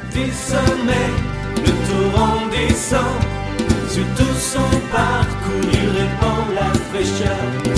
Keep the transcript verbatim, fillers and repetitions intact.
des sommets, le torrent descend. Sur tout son parcours, il répand la fraîcheur.